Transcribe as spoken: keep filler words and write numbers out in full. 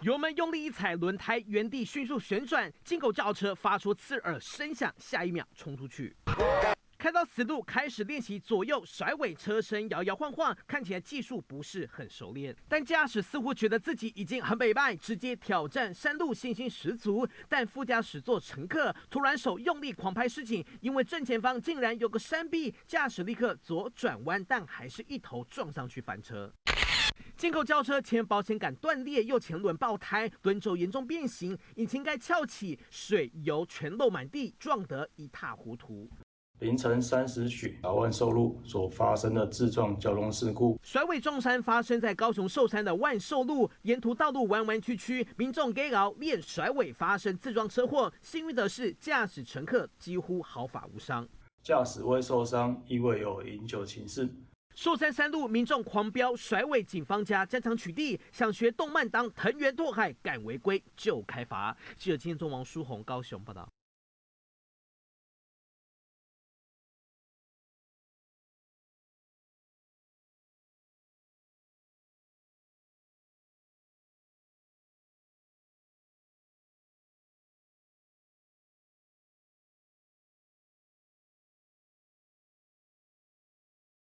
油门用力一踩，轮胎原地迅速旋转，进口轿车发出刺耳声响，下一秒冲出去。开到死路，开始练习左右甩尾，车身摇摇晃晃，看起来技术不是很熟练，但驾驶似乎觉得自己已经很北败，直接挑战山路，信心十足。但副驾驶座乘客突然手用力狂拍示警，因为正前方竟然有个山壁，驾驶立刻左转弯，但还是一头撞上去翻车。进口轿车前保险杆断裂，右前轮爆胎，轮轴严重变形，引擎盖翘起，水油全漏满地，撞得一塌糊涂。 凌晨三时许，打万寿路所发生的自撞交通事故， 甩尾撞山发生在高雄寿山的万寿路，沿途道路弯弯曲曲，民众给熬练甩尾，发生自撞车祸。幸运的是，驾驶乘客几乎毫发无伤， 驾驶未受伤，亦未有饮酒情事。 寿山山路民众狂飙甩尾，警方家将场取缔，想学动漫当藤原拓海，敢违规就开罚。记者今天中王书宏高雄报道。